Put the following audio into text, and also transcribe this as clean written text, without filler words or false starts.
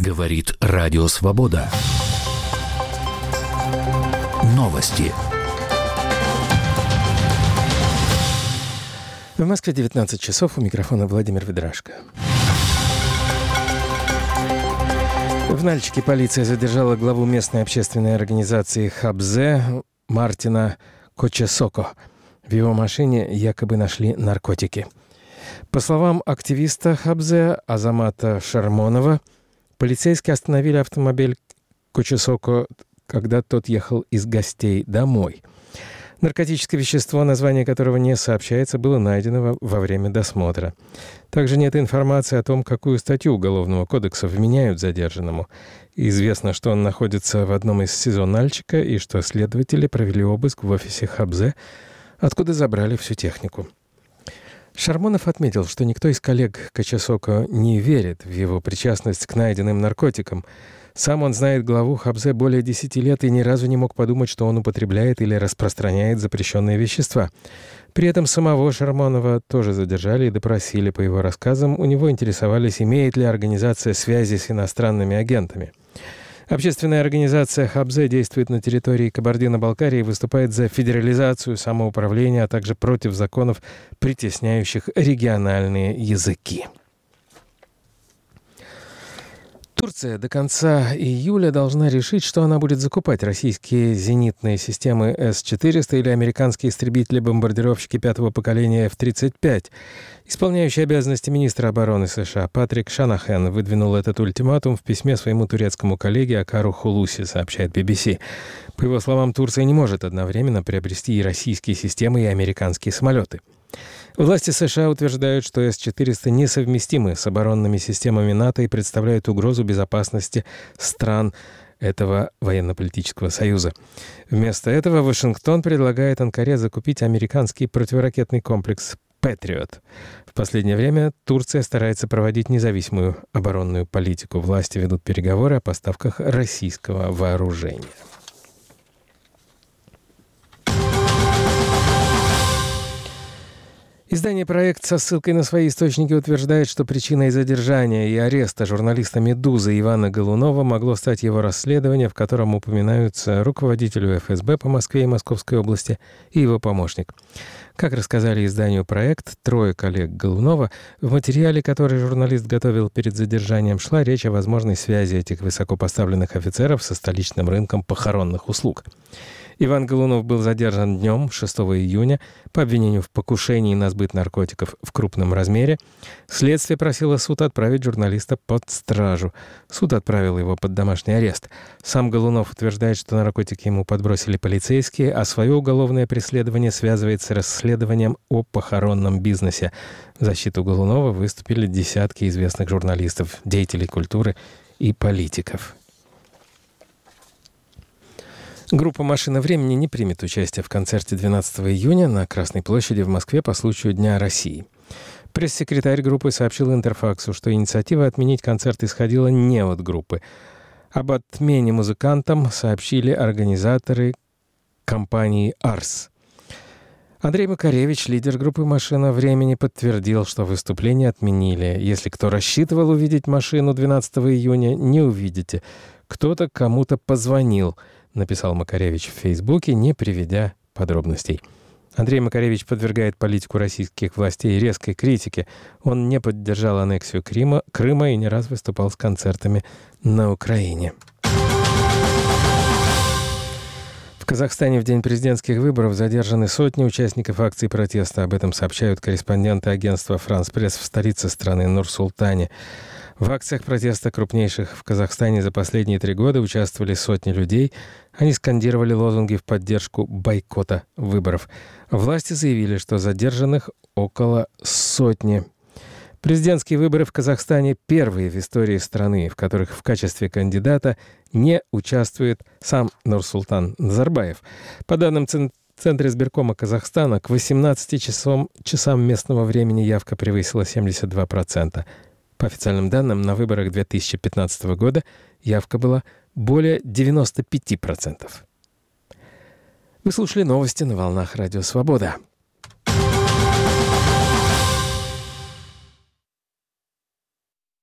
Говорит Радио Свобода. Новости. В Москве 19 часов. У микрофона Владимир Ведрашко. В Нальчике полиция задержала главу местной общественной организации «Хабзе» Мартина Кочесоко. В его машине якобы нашли наркотики. По словам активиста «Хабзе» Азамата Шармонова, полицейские остановили автомобиль Кочесоко, когда тот ехал из гостей домой. Наркотическое вещество, название которого не сообщается, было найдено во время досмотра. Также нет информации о том, какую статью Уголовного кодекса вменяют задержанному. Известно, что он находится в одном из СИЗО Нальчика и что следователи провели обыск в офисе Хабзе, откуда забрали всю технику. Шармонов отметил, что никто из коллег Кочесоко не верит в его причастность к найденным наркотикам. Сам он знает главу Хабзе более 10 лет и ни разу не мог подумать, что он употребляет или распространяет запрещенные вещества. При этом самого Шармонова тоже задержали и допросили. По его рассказам, у него интересовались, имеет ли организация связи с иностранными агентами. Общественная организация «Хабзе» действует на территории Кабардино-Балкарии и выступает за федерализацию самоуправления, а также против законов, притесняющих региональные языки. Турция до конца июля должна решить, что она будет закупать российские зенитные системы С-400 или американские истребители-бомбардировщики пятого поколения F-35. Исполняющий обязанности министра обороны США Патрик Шанахен выдвинул этот ультиматум в письме своему турецкому коллеге Акару Хулуси, сообщает BBC. По его словам, Турция не может одновременно приобрести и российские системы, и американские самолеты. Власти США утверждают, что С-400 несовместимы с оборонными системами НАТО и представляют угрозу безопасности стран этого военно-политического союза. Вместо этого Вашингтон предлагает Анкаре закупить американский противоракетный комплекс «Патриот». В последнее время Турция старается проводить независимую оборонную политику. Власти ведут переговоры о поставках российского вооружения. Издание «Проект» со ссылкой на свои источники утверждает, что причиной задержания и ареста журналиста «Медузы» Ивана Голунова могло стать его расследование, в котором упоминаются руководителю ФСБ по Москве и Московской области и его помощник. Как рассказали изданию «Проект», трое коллег Голунова, в материале, который журналист готовил перед задержанием, шла речь о возможной связи этих высокопоставленных офицеров со столичным рынком похоронных услуг. Иван Голунов был задержан днем 6 июня по обвинению в покушении на сбыт наркотиков в крупном размере. Следствие просило суд отправить журналиста под стражу. Суд отправил его под домашний арест. Сам Голунов утверждает, что наркотики ему подбросили полицейские, а свое уголовное преследование связывает с расследованием о похоронном бизнесе. В защиту Голунова выступили десятки известных журналистов, деятелей культуры и политиков. Группа «Машина времени» не примет участие в концерте 12 июня на Красной площади в Москве по случаю Дня России. Пресс-секретарь группы сообщил Интерфаксу, что инициатива отменить концерт исходила не от группы. Об отмене музыкантам сообщили организаторы компании «Арс». Андрей Макаревич, лидер группы «Машина времени», подтвердил, что выступление отменили. Если кто рассчитывал увидеть «Машину» 12 июня, не увидите. Кто-то кому-то позвонил, написал Макаревич в Фейсбуке, не приведя подробностей. Андрей Макаревич подвергает политику российских властей резкой критике. Он не поддержал аннексию Крыма и не раз выступал с концертами на Украине. В Казахстане в день президентских выборов задержаны сотни участников акций протеста. Об этом сообщают корреспонденты агентства «Франс Пресс» в столице страны Нур-Султане. В акциях протеста, крупнейших в Казахстане за последние 3 года, участвовали сотни людей. Они скандировали лозунги в поддержку бойкота выборов. Власти заявили, что задержанных около 100. Президентские выборы в Казахстане первые в истории страны, в которых в качестве кандидата не участвует сам Нурсултан Назарбаев. По данным Центра избиркома Казахстана, к 18 часам местного времени явка превысила 72%. По официальным данным, на выборах 2015 года явка была более 95%. Вы слушали новости на волнах Радио Свобода.